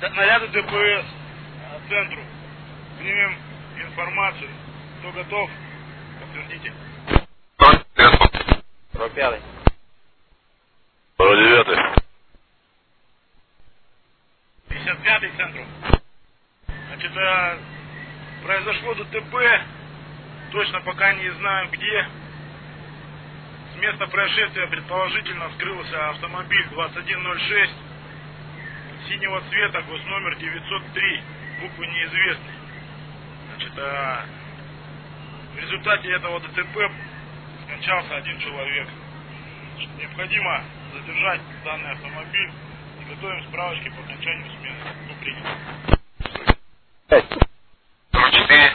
Наряды ДПС центру. Примем информацию. Кто готов? Подтвердите. 45-й. 49-й. 55-й центру. Значит, произошло ДТП. Точно пока не знаю где. С места происшествия предположительно скрылся автомобиль 2106 синего цвета, госномер 903, буквы неизвестны. Значит, в результате этого ДТП скончался один человек. Значит, необходимо задержать данный автомобиль и готовим справочки по окончанию смены. Кто принят? 44.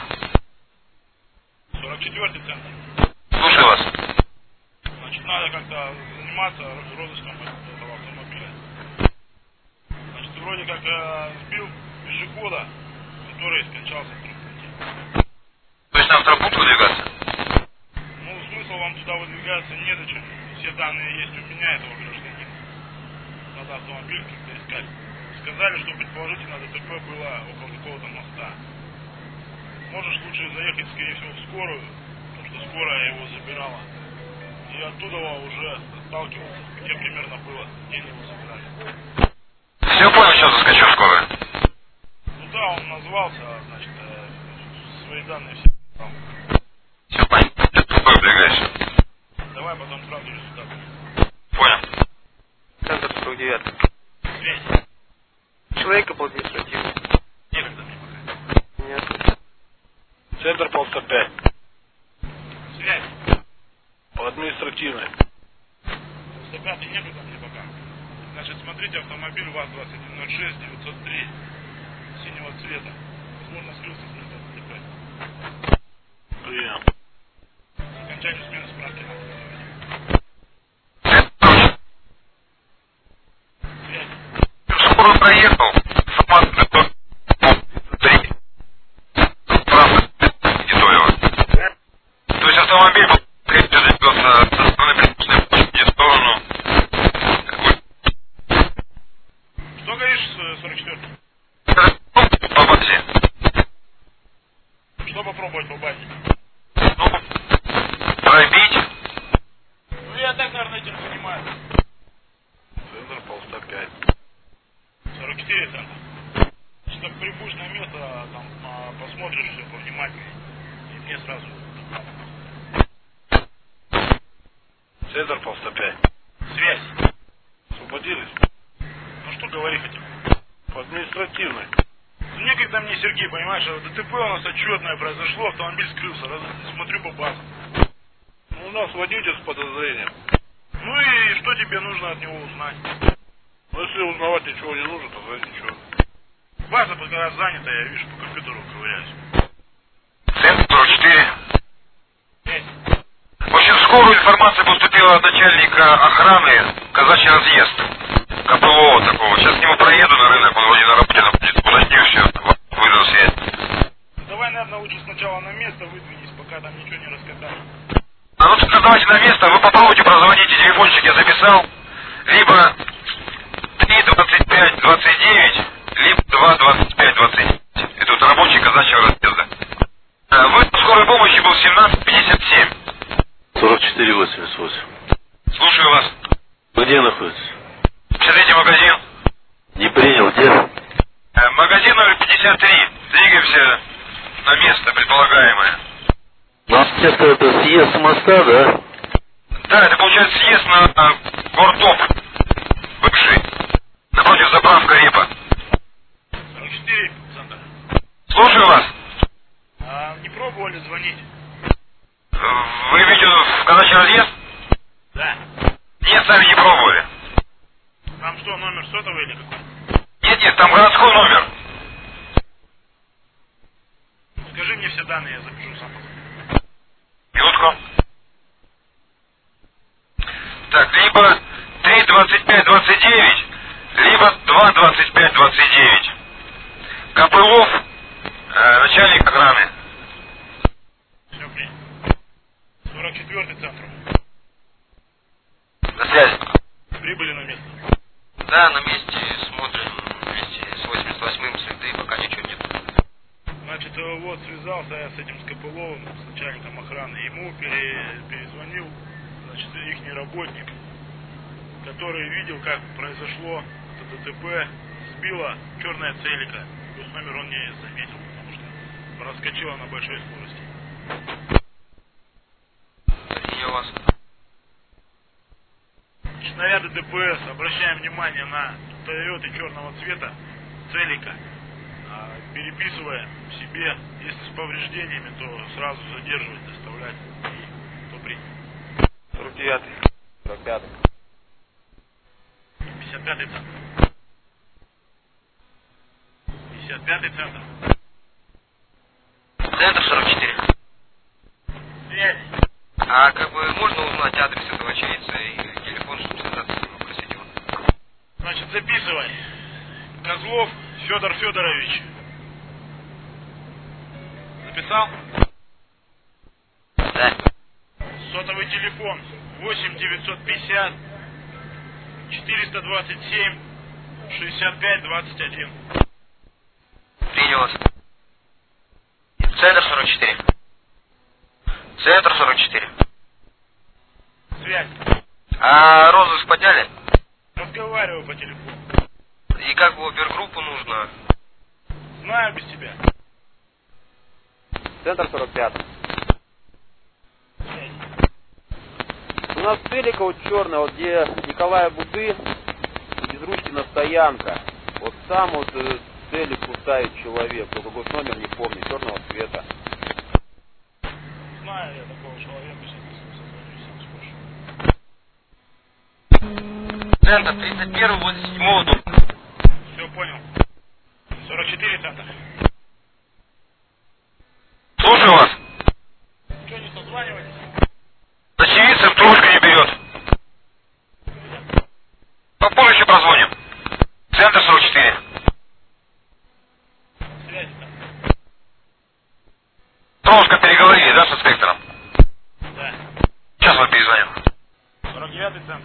44-й центр. Слушаю вас. Значит, надо как-то заниматься розыском этого автомобиля. Значит, вроде как сбил пешехода, который скончался в травмпункте. То есть нам в травмпункт выдвигаться? Ну, смысл вам туда выдвигаться незачем. Все данные есть у меня, этого гражданина. Надо автомобиль как-то искать. Сказали, что предположительно ДТП было около какого-то моста. Можешь лучше заехать, скорее всего, в скорую, потому что скорая его забирала. И оттуда уже отталкивался, где примерно было, где они его забирали. Все понял, сейчас заскочу в скорую. Ну да, он назвался, значит, свои данные все дал. Все понял. Сейчас в скорую двигаешься. Давай потом сразу результат. Понял. Центр 49. Связь. Человека по административному. Некогда мне пока. Нет. Центр по 105. Связь. По административной. 105 некогда мне пока. Значит, смотрите, автомобиль ВАЗ-2106 903 синего цвета. Возможно, скрылся с места ДТП. Прием. К окончанию смены справки надо готовить. Связь. Скоро проехал. Формат готов. 3. Правда. Не то его. То есть автомобиль двигался со стороны припускной площади в сторону. Что говоришь, 44-й? По базе. Что попробовать по базе? Ну, пробить. Ну, я так, наверное, этим занимаюсь. Центр пол 105. 44 центр. Если так прибудешь на место, там посмотришь все повнимательнее. И мне сразу. Центр пол 105. Связь. Освободились? Ну что говори хотел? По административной. Ну некогда мне, Сергей, понимаешь, ДТП у нас отчетное произошло, автомобиль скрылся. Смотрю по базам. Ну, у нас водитель с подозрением. Ну и что тебе нужно от него узнать? Ну, если узнавать ничего не нужно, тогда ничего. База пока занята, я вижу, по компьютеру ковыряюсь. Центр 44. Связь. В общем, в скорую информация поступила от начальника охраны Казачий разъезд. КПО такого. Сейчас к нему проеду на рынок, он вроде на работе находится. Уточню все, вызову связь. Давай, наверное, лучше сначала на место выдвинись, пока там ничего не раскатали. А ну тогда давайте на место, вы попробуйте прозвоните, телефончик я записал. Либо 3-25-29, либо 2-25-29. Это вот рабочий казачьего разъезда. Вызов скорой помощи был 17:57. 4488. Слушаю вас. Где находится? 53-й магазин. Не принял, где? Магазин номер 53. Двигаемся на место предполагаемое. Место это съезд с моста, да? Да, это получается съезд на Гортоп. Бывший. Напротив заправка Репа. 44 центр. Слушаю вас. Не пробовали звонить? Вы имеете в казачий разъезд? Да. Нет, сами не пробовали. Там что, номер сотовый или какой? Нет, там городской номер. Скажи мне все данные, я запишу сам. Минутку. Так, либо 3-25-29, либо 2-25-29. Копылов, начальник охраны. Все, принято. 44-й центр. На связи. Прибыли на место. Да, на месте смотрим вместе с 82 связался я с этим Скопыловым, с начальником охраны. Ему перезвонил, значит, ихний работник, который видел, как произошло это ДТП, сбила черная целика. Номер он не заметил, потому что проскочила на большой скорости. И у вас? Снаряды ДПС, обращаем внимание на Toyota черного цвета, целика. Переписывая себе, если с повреждениями, то сразу задерживать, доставлять и кто принят. 49-й. 45-й. 55-й центр. 55-й центр. Центр 44. Связь. А как бы можно узнать адрес этого очевидца и телефон, чтобы связаться с ним, попросить его? Значит, записывай. Козлов Федор Федорович. Записал? Да. Сотовый телефон 8 950 427 65 21. Принял вас. Центр 44. Центр 44. Связь. А розыск подняли? Разговариваю по телефону. И как бы опергруппу нужно? Знаю без тебя. Центр 45. Связь. У нас целика вот черная, вот где Николая Буды, Безручкина стоянка. Вот сам вот целику ставит человек, только госномер не помню, черного цвета. Знаю я такого человека, сейчас созвонюсь. Центр 31 возле 7 дома. Все понял. 44 центр. Слушаю вас. Что, не созванивайтесь? С очевидцем трубочку не берет. Попозже прозвоним. Центр 44. Связь там. Трошка переговорили, да, с инспектором? Да. Сейчас мы перезвоним. 49 центр.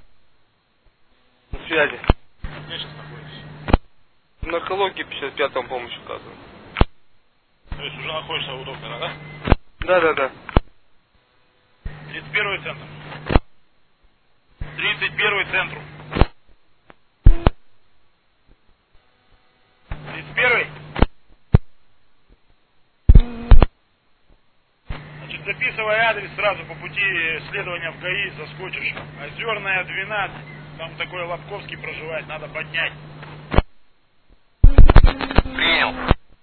На связи. Где сейчас находитесь? В наркологии 55-м помощь оказываю. То есть уже находишься у доктора, да? Да. 31 центр. 31 центру. 31. Значит, записывай адрес сразу по пути следования в ГАИ, заскочишь. Озерная 12. Там такой Лобковский проживает, надо поднять. Принял.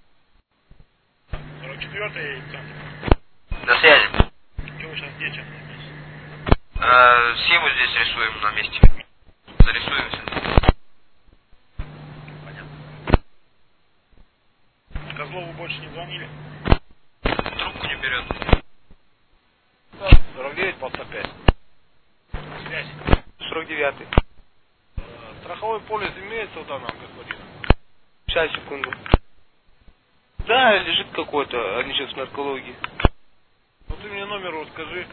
44 центр. До связи. Что вы сейчас где чем? Схему здесь рисуем на месте. Зарисуемся. Понятно. Козлову больше не звонили? Трубку не берет. 49 по 105. Связь. 49-й. Страховой полис имеется у данного господина? Сейчас, секунду. Да, лежит какой-то, они сейчас в наркологии. Ну ты мне номер вот скажи.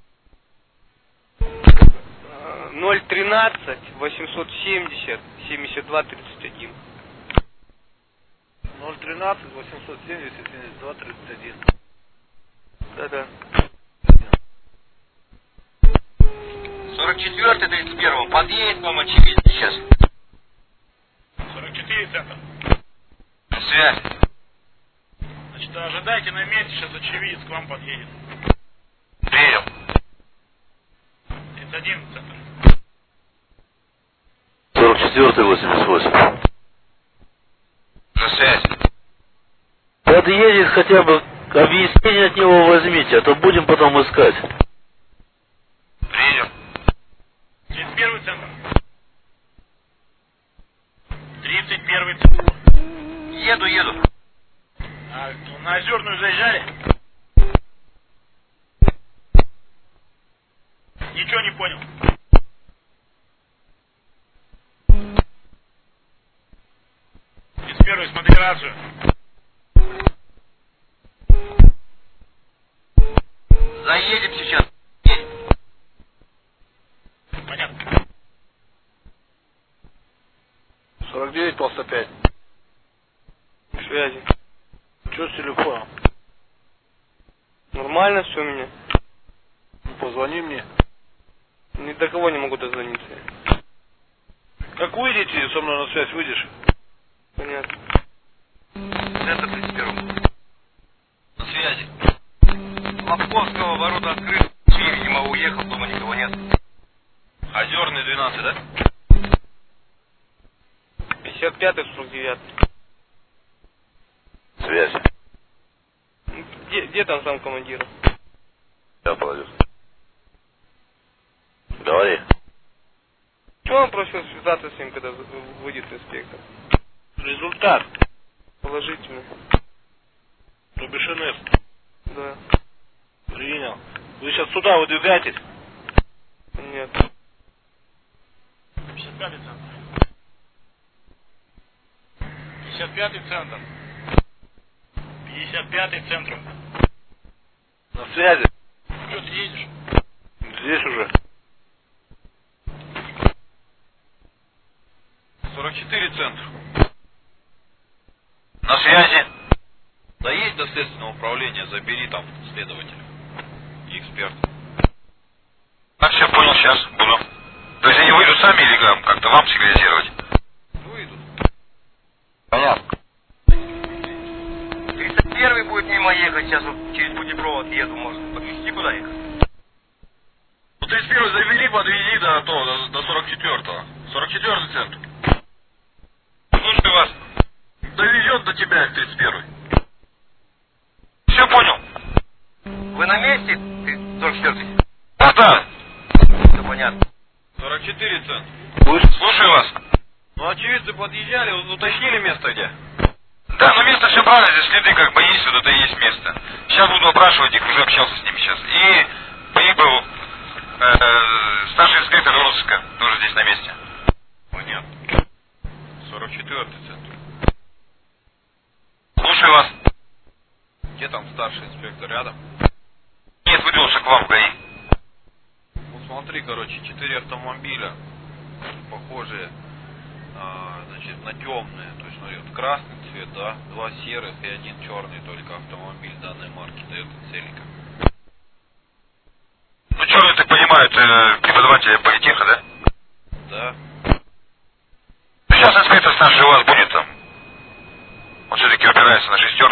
013 870 72 31. 013 870 72 31. Да. 44-й 31-го. Подъедет вам очевидец сейчас. 44 центр. Связь. Значит, ожидайте на месте, сейчас очевидец к вам подъедет. Принял. 31 центр. 44-й 88. На связь. Подъедет хотя бы, объяснение от него возьмите, а то будем потом искать. Принял. 31 центр. 31 центр. Еду. А на Озерную заезжали? Ничего не понял. 31, смотри рацию. Заедем сейчас. Понятно. 49 по 105. Связи. Что с телефоном? Нормально все у меня. Ну, позвони мне. Ни до кого не могу дозвониться. Как выйдете, со мной на связь выйдешь? Понятно. Центр 31. На связи. Московского ворота открыт. Видимо, уехал, дома никого нет. Озерный 12, да? 55-й, 49-й. Связь. Где там сам командир? Да, молодец. Говори. Что он просил связаться с ним, когда выйдет инспектор? Результат. Положительно. Ну, БШНС. Да. Принял. Вы сейчас сюда выдвигаетесь? Нет. 55-й центр. 55-й центр. 55-й центр. На связи. Что ты едешь? Здесь уже. 44 центр. На связи. Доедь до следственного управления, забери там следователя и эксперта. Все, понял, сейчас буду. То есть они выйдут сами или как-то вам сигнализировать? Выйдут. Понятно. 31-й будет мимо ехать, сейчас вот через путепровод еду, может подвезти куда ехать? Ну 31-й завели, подвези до 44-го. 44-й центр. Слушаю вас. Довезет до тебя 31-й. Все понял. Вы на месте? 44-й? Да. Все понятно. 44 центр. Слушаю вас. Ну, очевидцы подъезжали, уточнили место где? Да, ну место все правильно, здесь следы как бы есть, вот это и есть место. Сейчас буду опрашивать их, уже общался с ними сейчас. И прибыл старший инспектор розыска, тоже здесь на месте. Понятно. 44-й центр. Слушаю вас. Где там старший инспектор, рядом? Нет, выдвинулся к вам в ГАИ. Ну смотри, короче, 4 автомобиля, похожие, значит, на темные. То есть, смотри, вот красный цвет, да, 2 серых и 1 черный только автомобиль данной марки, Toyota Celica. Ну черный, так понимаю, это преподаватель политеха, да? Да. Сейчас инспектор старший у вас будет там. Он все-таки упирается на 6.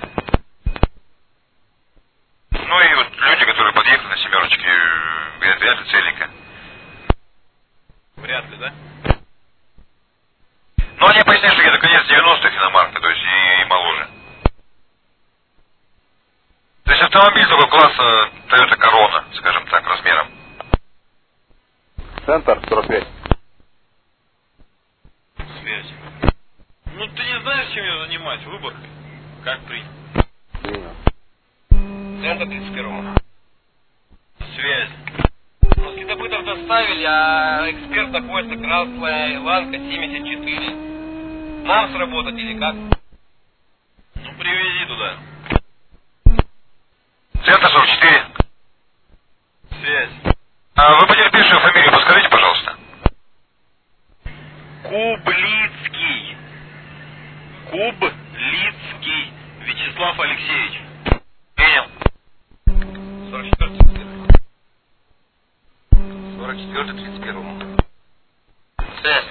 Ну и вот люди, которые подъехали на 7, говорят, вряд ли Celica. Вряд ли, да? Ну они пояснили, что где-то конец 90-х иномарка, то есть и моложе. То есть автомобиль такого класса Toyota Corona, скажем так, размером. Центр 45. Связь. Ну ты не знаешь, чем я занимаюсь? Выборкой. Как принято? Принял. Центр 31. Связь. Ну, следопытов доставили, а эксперт находится красная Ланка 74. Нам сработать или как? Ну привези туда. Центр 44. Связь. А вы потерпевшую фамилию подскажите, пожалуйста. Кублицкий. Кублицкий Вячеслав Алексеевич. Принял. 44-31. Связь.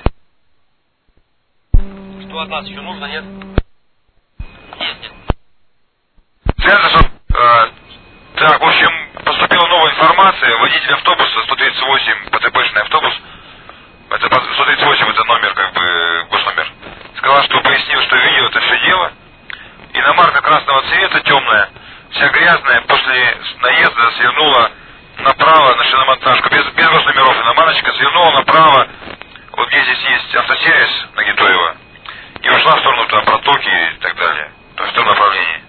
Что от нас еще нужно, нет? Есть. Центр, так, в общем, поступила новая информация. Водитель автобуса 138, ПТПшный автобус. Это 138, это номер, как бы, госномер. Сказал, что пояснил, что видел это все дело. Иномарка красного цвета, темная, вся грязная, после наезда свернула направо на шиномонтажку, без госномеров, иномарочка свернула направо, вот где здесь есть автосервис на Гитоева, и ушла в сторону туда протоки и так далее. То есть в том направлении.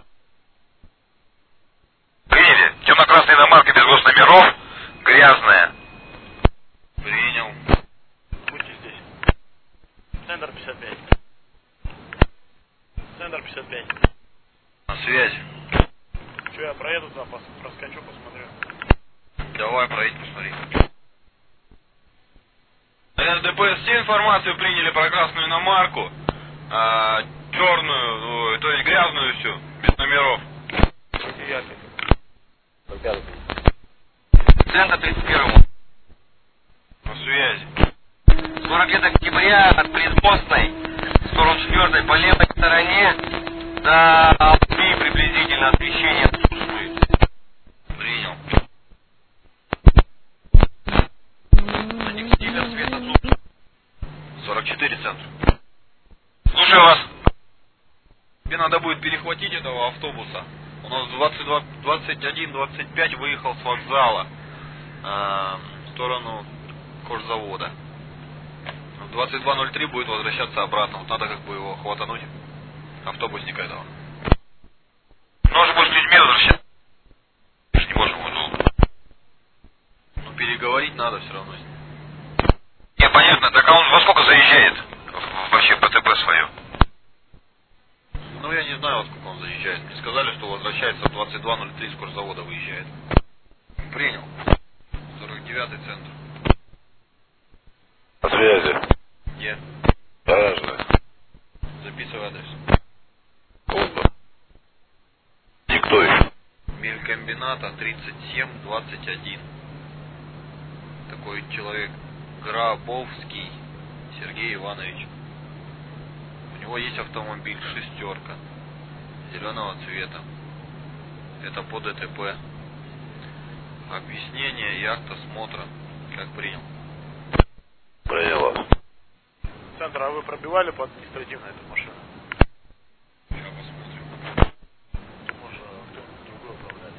Приняли? Темно-красная иномарка без госномеров, грязная. Принял. Будьте здесь. Центр 55. Центр 55. На связи. Че, я проеду туда, проскочу, посмотрю. Давай, проедь, посмотри. ДПС все информацию приняли про красную иномарку, черную, то есть грязную всю, без номеров. 9-й. Центр 31. На связи. 40 лет октября от Предмостной, в сторону 4 по левой стороне, до Алпи приблизительно освещение отсутствует. Принял. На негативе свет отсутствует. 44 центр. Слушаю вас. Тебе надо будет перехватить этого автобуса. У нас 21:25 выехал с вокзала в сторону кожзавода. В 22:03 будет возвращаться обратно. Вот надо как бы его хватануть. Автобусника этого. Нужно будет с людьми возвращаться. Мы же не можем его долго. Ну переговорить надо все равно. Не, понятно. Так а он во сколько заезжает? Вообще ПТП свое. Ну я не знаю, во сколько он заезжает. Мне сказали, что возвращается в 22:03 с кожзавода выезжает. Принял. 49-й центр. На связи. Где? Гаражная. Записывай адрес. Оба. Диктуй. Мелькомбината 3721. Такой человек. Грабовский Сергей Иванович. У него есть автомобиль шестерка зеленого цвета. Это по ДТП. Объяснение и акт осмотра. Как принял. Приняла. Центр, а вы пробивали по административной эту машину? Сейчас посмотрим. Может, кто-нибудь другой управляет?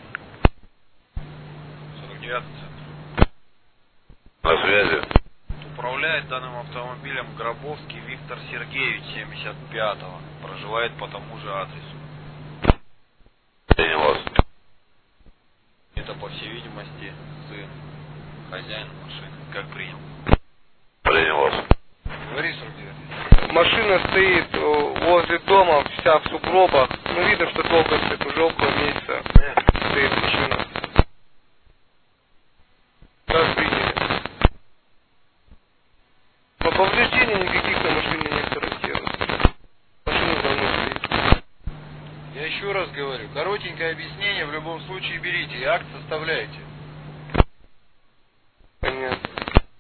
49-й центр. На связи. Управляет данным автомобилем Грабовский Виктор Сергеевич 75-го. Проживает по тому же адресу. Приняла. Это, по всей видимости, сын хозяина машины. Как принял. Приняла. Говори, 49. Машина стоит возле дома, вся в сугробах. Ну, видно, что долго стоит, уже около месяца стоит машина. Как приняли. Но повреждений никаких на машине не характерных. Машина давно стоит. Я еще раз говорю, коротенькое объяснение в любом случае берите и акт составляйте. Понятно.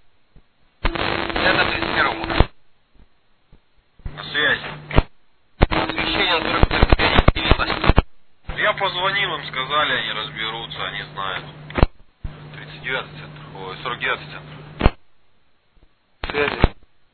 Это 31. На связи. Освещение 45 не видно. Я позвонил им, сказали, они разберутся, они знают. 39-й центр. Ой, 49-й центр. Связи.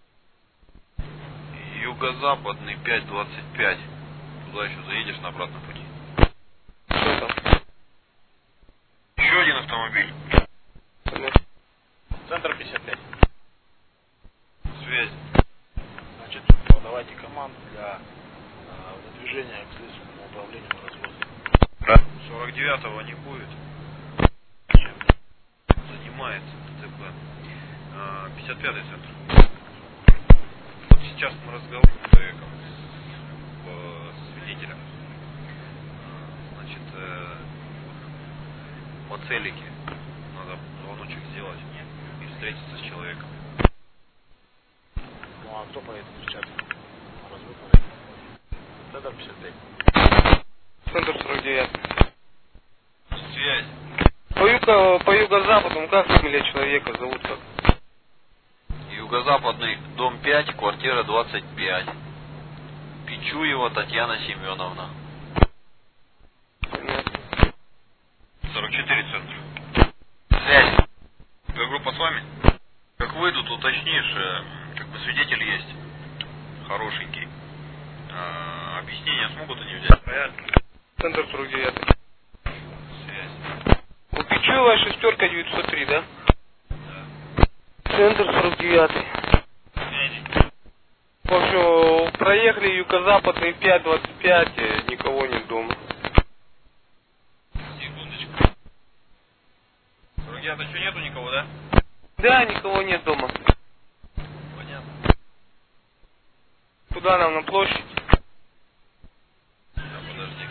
Юго-западный 525. Туда еще заедешь на обратном пути. Что там? Еще один автомобиль. Понятно. Центр 55. Связь. Значит, подавайте команду для выдвижения к следственному управлению на разводе. 49-го не будет. Занимается ТТП. 55-й центр. Вот сейчас мы разговариваем с человеком, с свидетелем. Значит, по целике надо звоночек сделать и встретиться с человеком. Ну а кто поедет встречаться? Развод. Центр 55. Центр 49. Связь. По юго-западу, как фамилия человека зовут как? Юго-западный, дом 5, квартира 25. Пичуева Татьяна Семеновна. Понятно. 44 центр. Связь. Группа с вами? Как выйдут, уточнишь, как бы свидетель есть. Хорошенький. Объяснения смогут они взять? Понятно. Центр 49. Связь. У Пичуева шестерка 903, да? Да. Центр 49. Связи. В общем, проехали юго-западный 525, никого нет дома. Секундочку. Друзья, что нету никого, да? Да, никого нет дома. Понятно. Куда нам, на площадь? Да, подожди.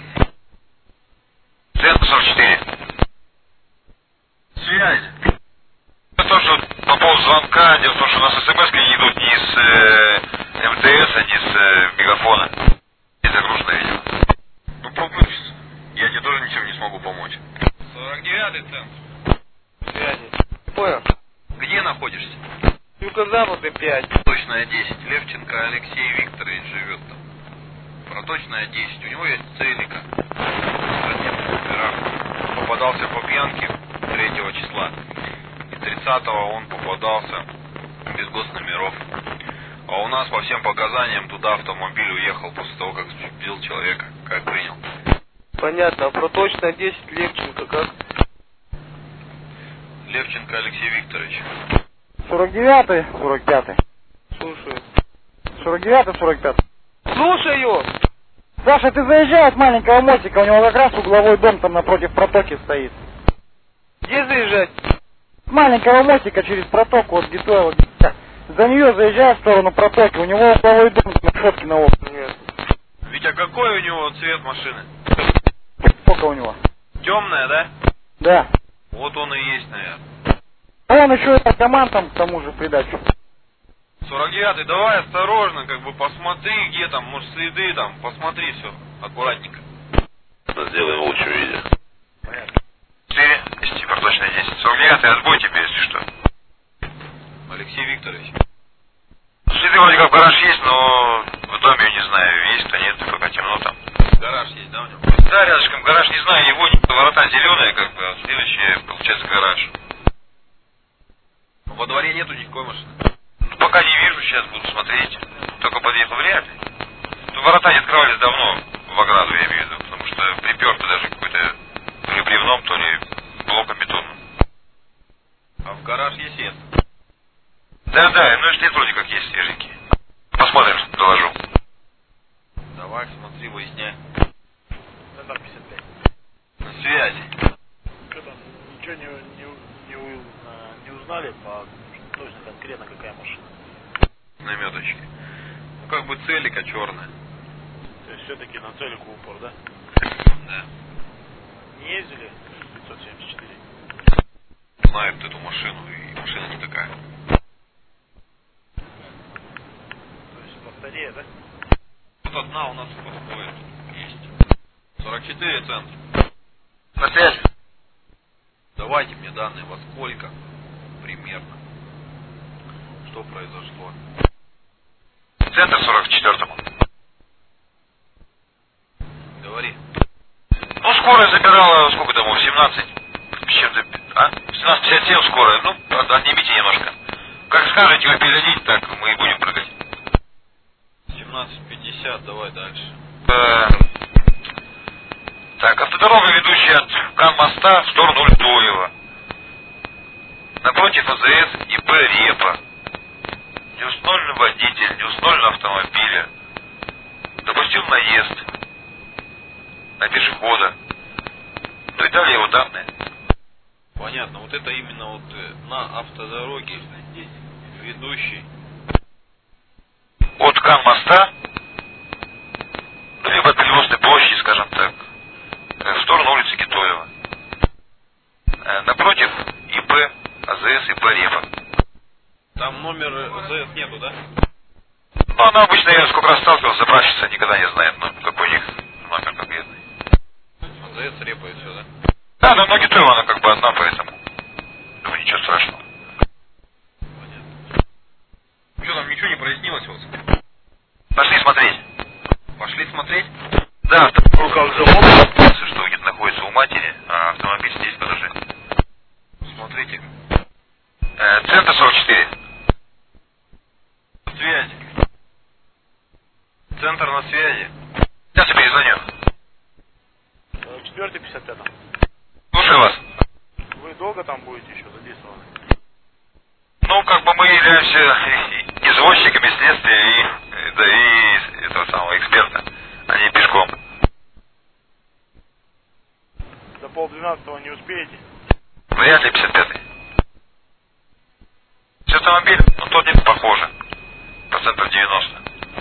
Центр 44. Связь. То, что по поводу звонка, дело в том, что у нас смс не идут ни с МТС, ни с мегафона. Не загружено, видимо. Ну, попробуй. Я тебе тоже ничем не смогу помочь. 49-й центр. Связи. Понял? Где находишься? Юго-западный 5. Проточная 10. Левченко Алексей Викторович живет там. Проточная 10. У него есть целика. Попадался по пьянке 3 числа. И 30-го он попадался без госномеров. А у нас по всем показаниям туда автомобиль уехал после того, как сбил человека. Как принял. Понятно. А проточная 10 Левченко как? Левченко Алексей Викторович. 49-й, 45-й. Слушаю. 49-й, 45-й. Слушаю! Саша, ты заезжай от маленького мостика, у него как раз угловой дом там напротив протоки стоит. Где заезжать? С маленького мостика через протоку, вот Гитуева. За нее заезжай в сторону протоки, у него угловой дом на решетке на окна. Нет. Витя, какой у него цвет машины? Сколько у него? Темная, да? Да. Вот он и есть, наверное. А он еще и наркоман там к тому же в придачу. 49-й, давай осторожно, как бы посмотри, где там, может, следы там, посмотри все, аккуратненько. Сделаем в лучшем виде. 4, если проточная 10. 49-й, отбой тебе, если что. Алексей Викторович. Следы вроде как в гараж есть, но в доме, не знаю, есть-то нет, пока темно там. Гараж есть, да, у него? Да, рядышком гараж, не знаю, его ворота зеленые, как бы, а следующее, получается, гараж. Во дворе нету никакой машины. Ну, пока не вижу, сейчас буду смотреть. Только подъехал вряд ли. Ну, ворота не открывались давно, в ограду, я имею в виду, потому что приперто даже какой-то, то ли бревном, то ли блоком бетонным. А в гараж есть свет? Да, ну и след вроде как есть свеженький. Посмотрим, доложу. Давай, смотри, выясняй. Номер 55. На связи. Что там, ничего не узнали по точно конкретно какая машина? Наметочки. Ну, как бы целика черная. То есть все-таки на целику упор, да? Да. Не ездили 574? Знает эту машину, и машина не такая. То есть повторее, да? Вот одна у нас подходит. Есть. 44 центр. На связи. Давайте мне данные, во сколько примерно. Что произошло? Центр 44-му. Говори. Ну, скорая забирала, сколько там, 17 с чем-то, а? 17:57 скорая, ну, отнимите немножко. Как скажете, вы передадите, так мы и будем прыгать. 17:50, давай дальше. Так, автодорога, ведущая от Кан-моста в сторону Ультоева. Напротив АЗС ИП Репа. Не установлен водитель, не установлен автомобиля. Допустил наезд на пешехода. Ну и далее его данные. Понятно, вот это именно вот на автодороге, ведущий. От Кан-моста, ну, либо от Перевозной площади, скажем так, в сторону улицы Гитуева. Напротив ИП АЗС ИП Репа. Там номер ЗС нету, да? Ну, она обычно, я сколько раз сталкивался, заправщица никогда не знает, ну, какой у них номер конкретный. ЗС Репа и все, да? Да, но Гитуева она как бы одна, поэтому думаю, ничего страшного. Понятно. Что там, ничего не прояснилось у вас? Пошли смотреть. Пошли смотреть? Да, в руках залог, что где-то находится у матери, а автомобиль здесь, подожди. Смотрите. Центр 44. Связь. Центр на связи. Сейчас я перезвоню. 4-й, 55-м. Слушаю вас. Вы долго там будете еще задействованы? Ну, как бы мы являемся извозчиками следствия и этого самого эксперта, а не пешком. До 11:30 не успеете? Вряд ли 55-й. Все автомобиль, но тот не похоже. Процентов 90.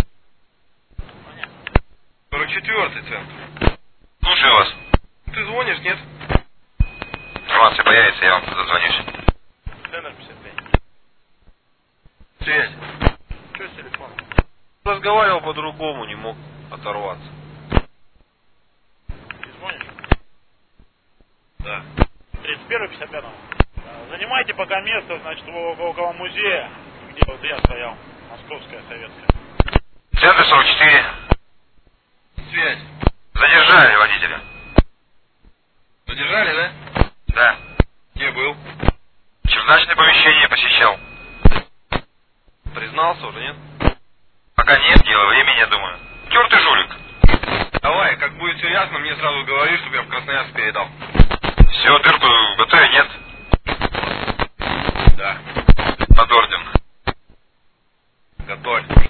44-й центр. Слушаю вас. Ты звонишь, нет? Информация появится, я вам дозвонюсь. Центр 55. Связь. Что с телефоном? Разговаривал по-другому, не мог оторваться. Ты звонишь? Да. 31-55. Занимайте пока место, значит, около музея, где вот я стоял, Московская, Советская. Центр 44. Связь. Задержали водителя. Задержали, да? Да. Где был? Чердачное помещение посещал. Признался уже, нет? Пока нет, дело времени, я думаю. Тёр ты жулик. Давай, как будет все ясно, мне сразу говори, чтобы я в Красноярск передал. Все, дырку готове, нет? Да. Под орден. Готовь.